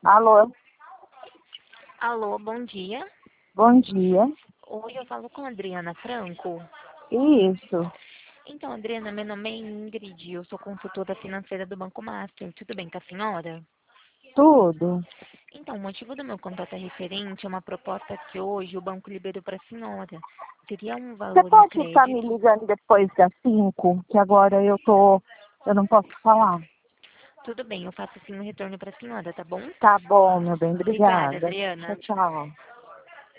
Alô, Alô, bom dia. bom dia. Oi, eu falo com a Adriana Franco. Isso, Então, Adriana, meu nome é Ingrid, eu sou consultora financeira do Banco Master. Tudo bem com a senhora? tudo. Então, o motivo do meu contato é referente a uma proposta que hoje o banco liberou para a senhora. Seria um Você valor em pode estar me crédito. ligando depois das 5, que agora eu não posso falar. Tudo bem, eu faço sim um retorno para a senhora, tá bom? Tá bom, meu bem, Obrigada, obrigada. Tchau, Adriana. tchau.